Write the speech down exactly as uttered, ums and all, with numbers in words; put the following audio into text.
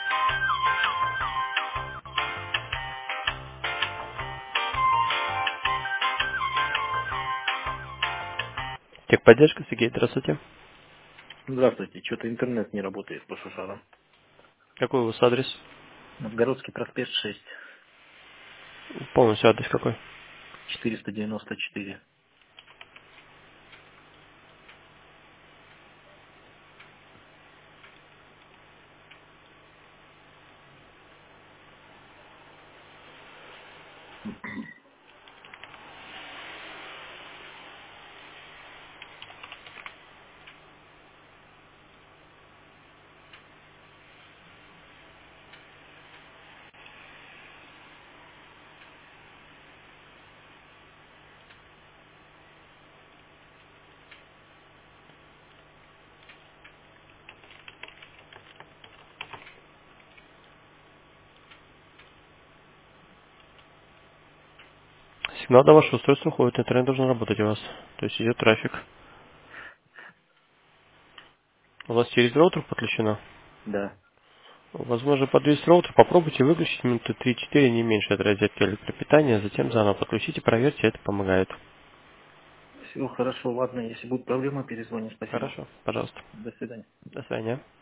Техподдержка, Сергей, здравствуйте. Здравствуйте. Что-то интернет не работает по Шушарам. Какой у вас адрес? Новгородский проспект шесть, Полностью адрес какой? четыреста девяносто четыре. Сигнал до вашего устройства уходит, интернет должен работать у вас. То есть идет трафик. У вас через роутер подключено? Да. Возможно, подвесить роутер, попробуйте выключить минуты три-четыре, не меньше от розетки электропитания, затем заново подключите, проверьте, это помогает. Все хорошо, ладно. Если будут проблемы, перезвоню. Спасибо. Хорошо, пожалуйста. До свидания. До свидания.